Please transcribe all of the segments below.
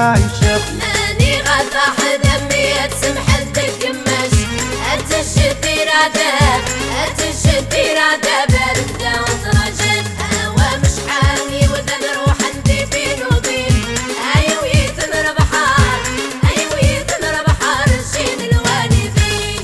عيشة ماني غطاح دمي تسمح الدقمش أتشتي رادب أتشتي رادب أردا وترجت هوا مش حالي وذا نروح ندي بين وبين أيو يتمر بحار أيو يتمر بحار الشين الوالدين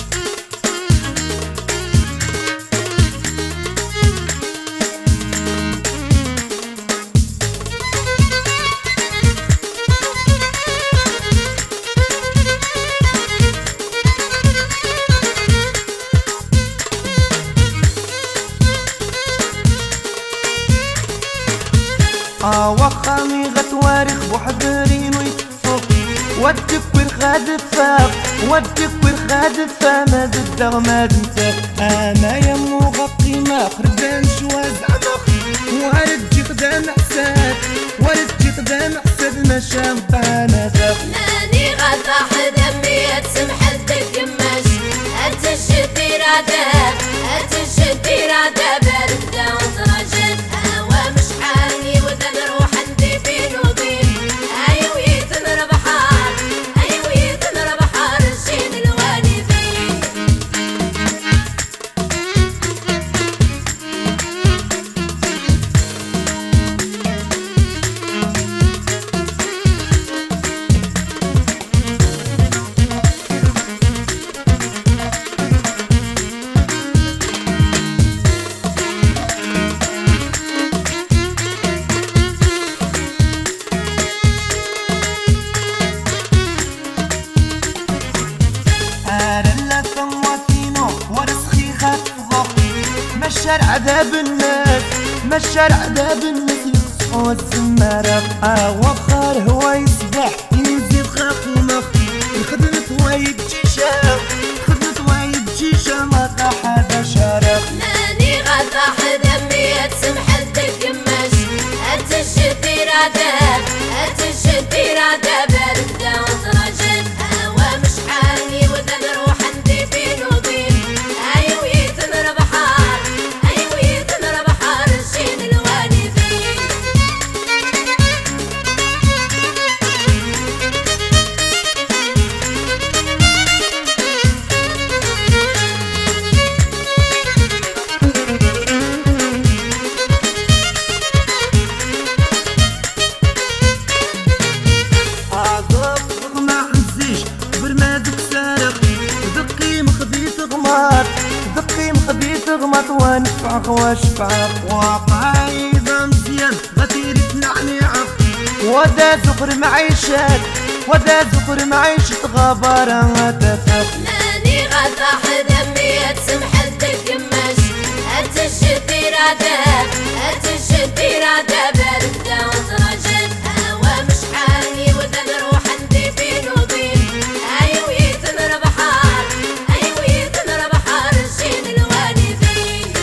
وخامي غتوارخ بوحضرين ويتفوق والتكوير غادفة والتكوير غادفة ما ضد ما دنتك انا يمو غطي ما خربان شوا زعما وارد جي قدام حساد وارد جي قدام حساد ما شامبانا ذاك ماني غطاح دمي تسمح الدقمش أتشتي رادب أتشتي رادب أردا وترجت هوا مش حالي وذا نروح ندي بين وبين أيو يتمر بحار أيو يتمر بحار الشين الوالدين مشى عذاب الناس مشى عذاب الناس يقصحوا الزمارة وخار هو يصبح يزيد خاف ومخ الخدمة وايد جيشة الخدمة وايد جيشة ما طاح هذا شرف ماني غطاح دمي تسمح الدقمش أتشتي رادب أتشتي رادب أردا وترجت هوا مش حالي وذا نروح ندي بين وبين أيو يتمر بحار أيو يتمر بحار الشين الوالدين دقي مخبيت غمط ونفعق واشفعق وقايدة مزيان غتيري تنعنيعق ودا زقر معيشات ودا زقر معيشة غبارة غتفق ماني غطاح دمي تسمح الدقمش أتشتي رادب أتشتي رادب أردا وترجت هوا مش حالي وذا نروح ندي بين وبين أيو يتمر بحار أيو يتمر بحار الشين الوالدين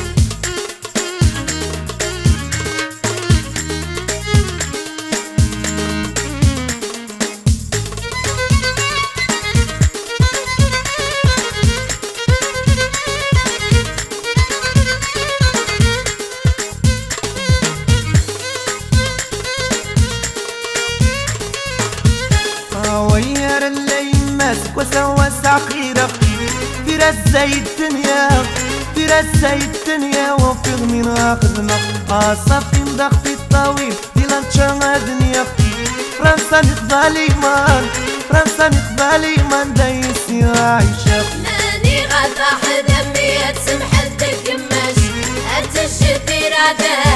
وير الليل ماسك وسوى سعقيرة في رزاي الدنيا في رزاي الدنيا وفي غمين اخذنا صافي ضغطي الطويل في لانشا دنيا فرنسا نقبالي مان فرنسا نقبالي مان دايسي عايشة ماني غطاح دمي تسمح الدقمش أتشتي رادب